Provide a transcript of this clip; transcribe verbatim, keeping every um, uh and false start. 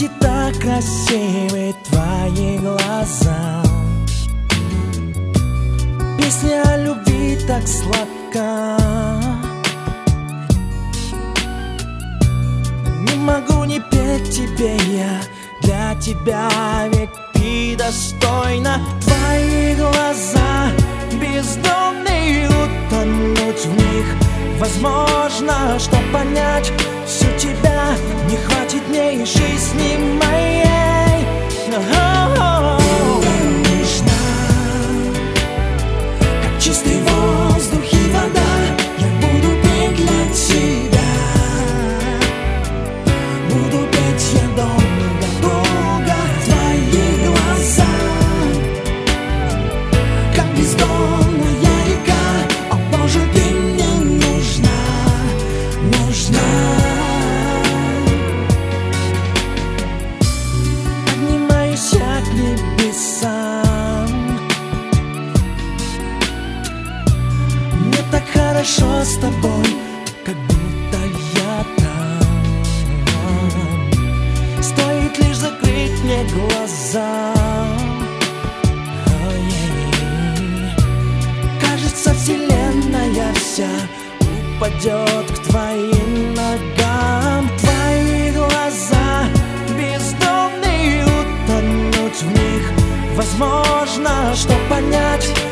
Эти так красивы твои глаза. Песня о любви так сладка. Не могу не петь тебе я для тебя, ведь ты достойна. Твои глаза бездонные, утонуть в них возможно, что понять всю тебя не хватит мне и жизни моей. Ты нужна, как чистый воздух и вода. Я буду петь для тебя, буду петь я долго-долго. Твои глаза, как бездонная река. О Боже, ты мне нужна, нужна. Поднимаюсь я к небесам. Мне так хорошо с тобой, как будто я там. Стоит лишь закрыть мне глаза. Ой-ой-ой. Кажется, вселенная вся упадет к твоим ногам. Твои глаза бездонные, утонуть в них возможно, что понять